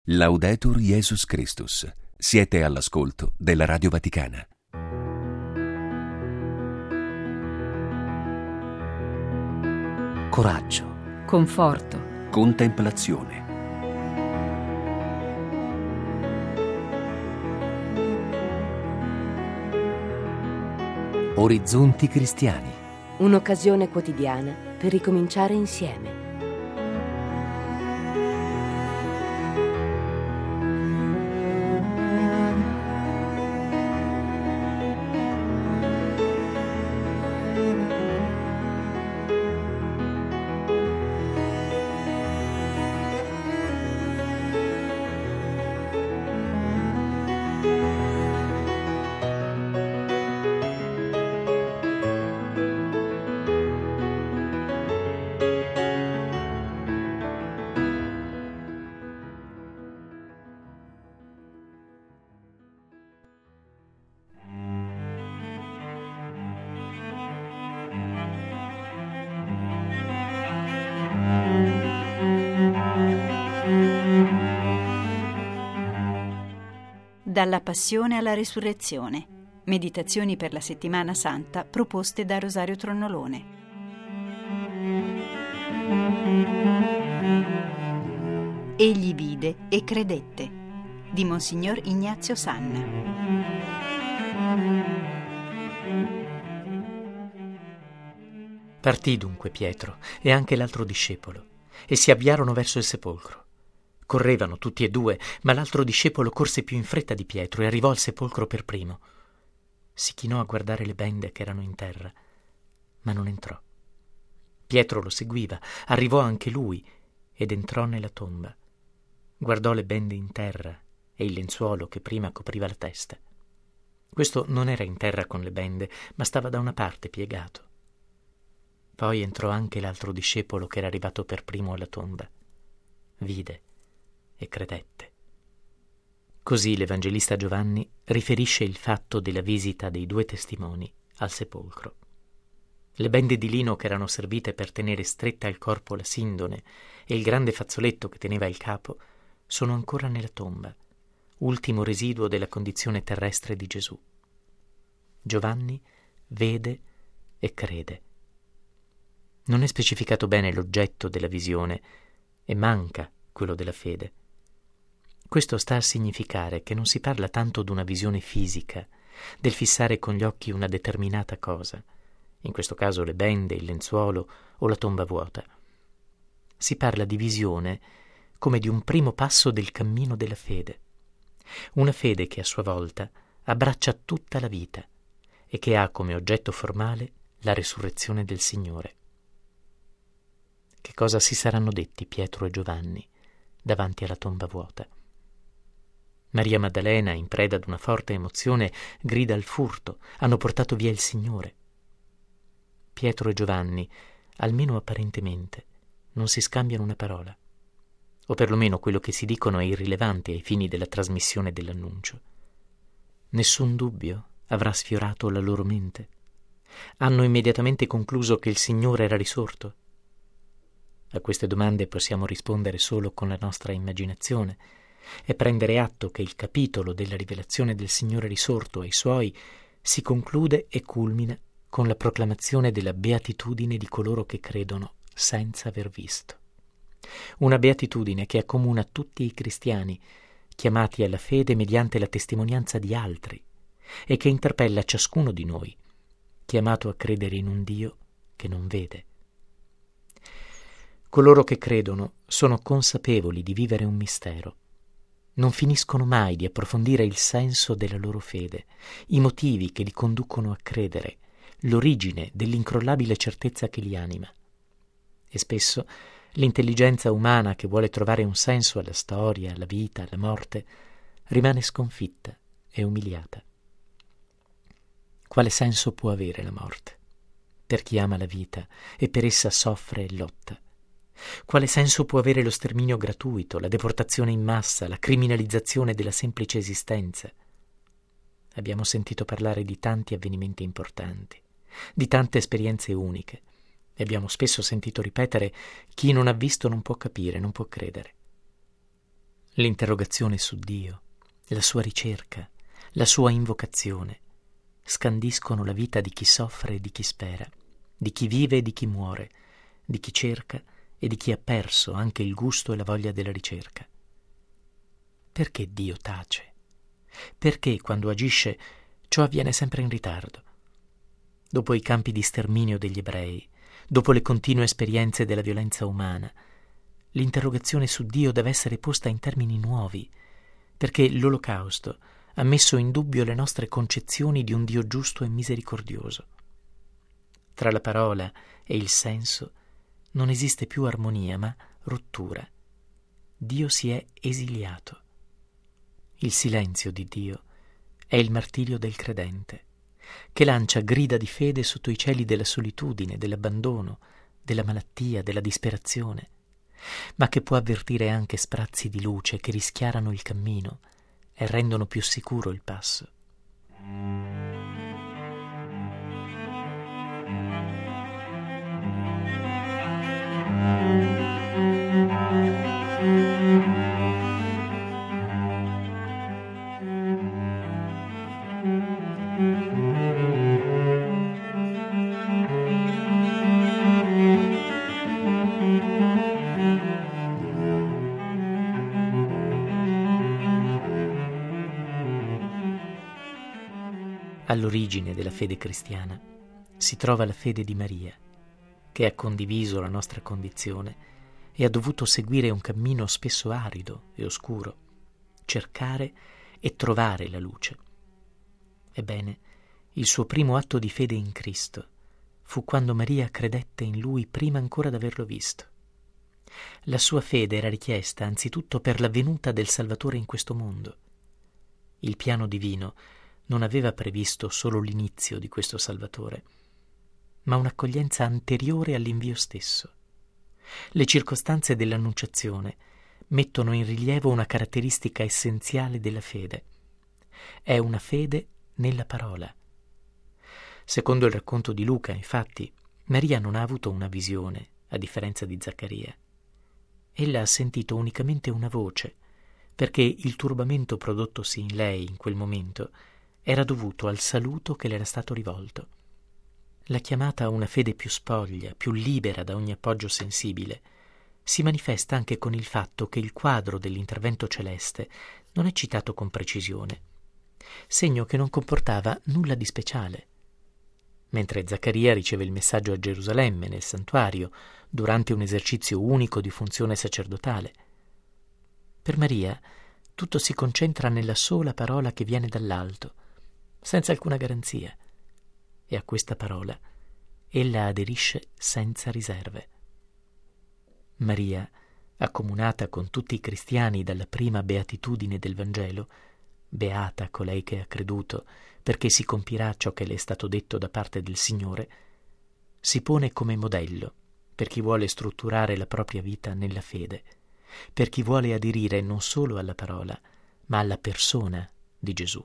Laudetur Jesus Christus. Siete all'ascolto della Radio Vaticana. Coraggio, conforto, Contemplazione. orizzonti cristiani. Un'occasione quotidiana per ricominciare insieme. Dalla Passione alla Resurrezione. Meditazioni per la Settimana Santa proposte da Rosario Tronnolone. Egli vide e credette, di Monsignor Ignazio Sanna. Partì dunque Pietro e anche l'altro discepolo e si avviarono verso il sepolcro. Correvano tutti e due, ma l'altro discepolo corse più in fretta di Pietro e arrivò al sepolcro per primo. Si chinò a guardare le bende che erano in terra, ma non entrò. Pietro lo seguiva, arrivò anche lui ed entrò nella tomba. Guardò le bende in terra e il lenzuolo che prima copriva la testa. Questo non era in terra con le bende, ma stava da una parte piegato. Poi entrò anche l'altro discepolo che era arrivato per primo alla tomba. Vide e credette. Così l'Evangelista Giovanni riferisce il fatto della visita dei due testimoni al sepolcro. Le bende di lino che erano servite per tenere stretta al corpo la sindone e il grande fazzoletto che teneva il capo sono ancora nella tomba, ultimo residuo della condizione terrestre di Gesù. Giovanni vede e crede. Non è specificato bene l'oggetto della visione e manca quello della fede. Questo sta a significare che non si parla tanto d'una visione fisica, del fissare con gli occhi una determinata cosa, in questo caso le bende, il lenzuolo o la tomba vuota. Si parla di visione come di un primo passo del cammino della fede, una fede che a sua volta abbraccia tutta la vita e che ha come oggetto formale la resurrezione del Signore. Che cosa si saranno detti Pietro e Giovanni davanti alla tomba vuota? Maria Maddalena, in preda ad una forte emozione, grida al furto: hanno portato via il Signore. Pietro e Giovanni, almeno apparentemente, non si scambiano una parola, o perlomeno quello che si dicono è irrilevante ai fini della trasmissione dell'annuncio. Nessun dubbio avrà sfiorato la loro mente. Hanno immediatamente concluso che il Signore era risorto. A queste domande possiamo rispondere solo con la nostra immaginazione e prendere atto che il capitolo della rivelazione del Signore risorto ai Suoi si conclude e culmina con la proclamazione della beatitudine di coloro che credono senza aver visto. Una beatitudine che accomuna tutti i cristiani, chiamati alla fede mediante la testimonianza di altri, e che interpella ciascuno di noi, chiamato a credere in un Dio che non vede. Coloro che credono sono consapevoli di vivere un mistero. Non finiscono mai di approfondire il senso della loro fede, i motivi che li conducono a credere, l'origine dell'incrollabile certezza che li anima. E spesso l'intelligenza umana che vuole trovare un senso alla storia, alla vita, alla morte, rimane sconfitta e umiliata. Quale senso può avere la morte per chi ama la vita e per essa soffre e lotta? Quale senso può avere lo sterminio gratuito, la deportazione in massa, la criminalizzazione della semplice esistenza? Abbiamo sentito parlare di tanti avvenimenti importanti, di tante esperienze uniche, e abbiamo spesso sentito ripetere: chi non ha visto non può capire, non può credere. L'interrogazione su Dio, la sua ricerca, la sua invocazione scandiscono la vita di chi soffre e di chi spera, di chi vive e di chi muore, di chi cerca e di chi ha perso anche il gusto e la voglia della ricerca. Perché Dio tace? Perché quando agisce ciò avviene sempre in ritardo? Dopo i campi di sterminio degli ebrei, dopo le continue esperienze della violenza umana, l'interrogazione su Dio deve essere posta in termini nuovi, perché l'Olocausto ha messo in dubbio le nostre concezioni di un Dio giusto e misericordioso. Tra la parola e il senso non esiste più armonia, ma rottura. Dio si è esiliato. Il silenzio di Dio è il martirio del credente, che lancia grida di fede sotto i cieli della solitudine, dell'abbandono, della malattia, della disperazione, ma che può avvertire anche sprazzi di luce che rischiarano il cammino e rendono più sicuro il passo. All'origine della fede cristiana si trova la fede di Maria, che ha condiviso la nostra condizione e ha dovuto seguire un cammino spesso arido e oscuro, cercare e trovare la luce. Ebbene, il suo primo atto di fede in Cristo fu quando Maria credette in Lui prima ancora d'averlo visto. La sua fede era richiesta anzitutto per la venuta del Salvatore in questo mondo. Il piano divino non aveva previsto solo l'inizio di questo Salvatore, ma un'accoglienza anteriore all'invio stesso. Le circostanze dell'Annunciazione mettono in rilievo una caratteristica essenziale della fede. È una fede nella parola. Secondo il racconto di Luca, infatti, Maria non ha avuto una visione, a differenza di Zaccaria. Ella ha sentito unicamente una voce, perché il turbamento prodottosi in lei in quel momento era dovuto al saluto che le era stato rivolto. La chiamata a una fede più spoglia, più libera da ogni appoggio sensibile, si manifesta anche con il fatto che il quadro dell'intervento celeste non è citato con precisione, segno che non comportava nulla di speciale. Mentre Zaccaria riceve il messaggio a Gerusalemme, nel santuario, durante un esercizio unico di funzione sacerdotale. Per Maria tutto si concentra nella sola parola che viene dall'alto, senza alcuna garanzia, e a questa parola ella aderisce senza riserve. Maria, accomunata con tutti i cristiani dalla prima beatitudine del Vangelo, beata colei che ha creduto, perché si compirà ciò che le è stato detto da parte del Signore, si pone come modello per chi vuole strutturare la propria vita nella fede, per chi vuole aderire non solo alla parola, ma alla persona di Gesù.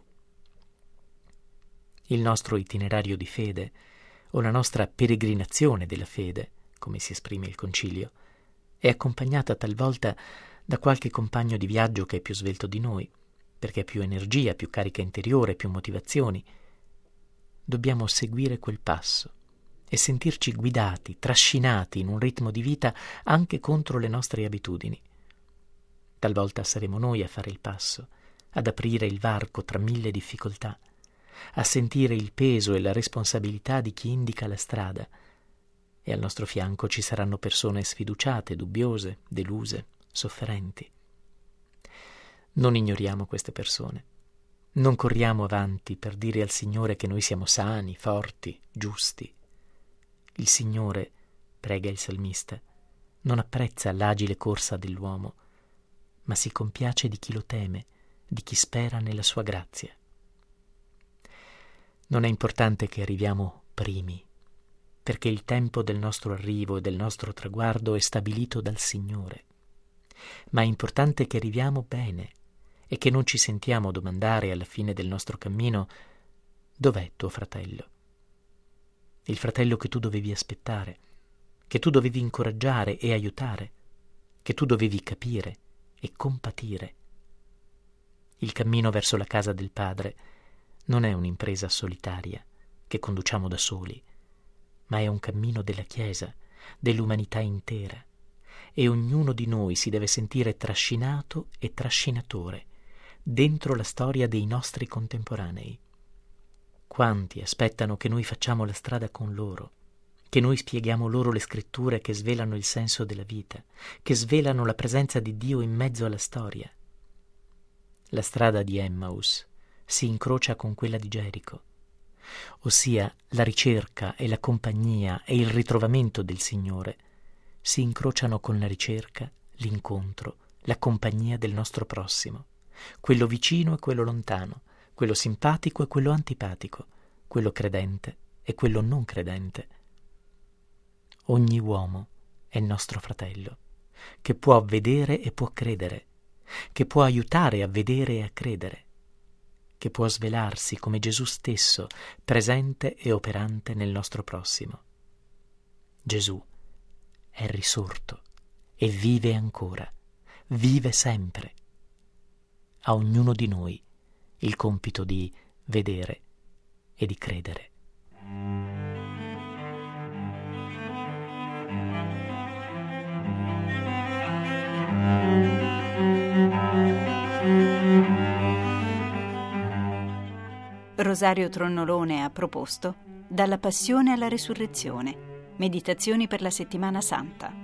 Il nostro itinerario di fede, o la nostra peregrinazione della fede, come si esprime il Concilio, è accompagnata talvolta da qualche compagno di viaggio che è più svelto di noi, perché ha più energia, più carica interiore, più motivazioni. Dobbiamo seguire quel passo e sentirci guidati, trascinati in un ritmo di vita anche contro le nostre abitudini. Talvolta saremo noi a fare il passo, ad aprire il varco tra mille difficoltà, a sentire il peso e la responsabilità di chi indica la strada, e al nostro fianco ci saranno persone sfiduciate, dubbiose, deluse, sofferenti. Non ignoriamo queste persone. Non corriamo avanti per dire al Signore che noi siamo sani, forti, giusti. Il Signore, prega il salmista, non apprezza l'agile corsa dell'uomo, ma si compiace di chi lo teme, di chi spera nella sua grazia. Non è importante che arriviamo primi, perché il tempo del nostro arrivo e del nostro traguardo è stabilito dal Signore, ma è importante che arriviamo bene e che non ci sentiamo domandare alla fine del nostro cammino: dov'è tuo fratello? Il fratello che tu dovevi aspettare, che tu dovevi incoraggiare e aiutare, che tu dovevi capire e compatire. Il cammino verso la casa del Padre non è un'impresa solitaria che conduciamo da soli, ma è un cammino della Chiesa, dell'umanità intera, e ognuno di noi si deve sentire trascinato e trascinatore dentro la storia dei nostri contemporanei. Quanti aspettano che noi facciamo la strada con loro, che noi spieghiamo loro le scritture che svelano il senso della vita, che svelano la presenza di Dio in mezzo alla storia. La strada di Emmaus si incrocia con quella di Gerico, ossia la ricerca e la compagnia e il ritrovamento del Signore si incrociano con la ricerca, l'incontro, la compagnia del nostro prossimo, quello vicino e quello lontano, quello simpatico e quello antipatico, quello credente e quello non credente. Ogni uomo è nostro fratello, che può vedere e può credere, che può aiutare a vedere e a credere, che può svelarsi come Gesù stesso, presente e operante nel nostro prossimo. Gesù è risorto e vive ancora, vive sempre. A ognuno di noi il compito di vedere e di credere. Rosario Tronnolone ha proposto Dalla Passione alla Resurrezione, meditazioni per la Settimana Santa.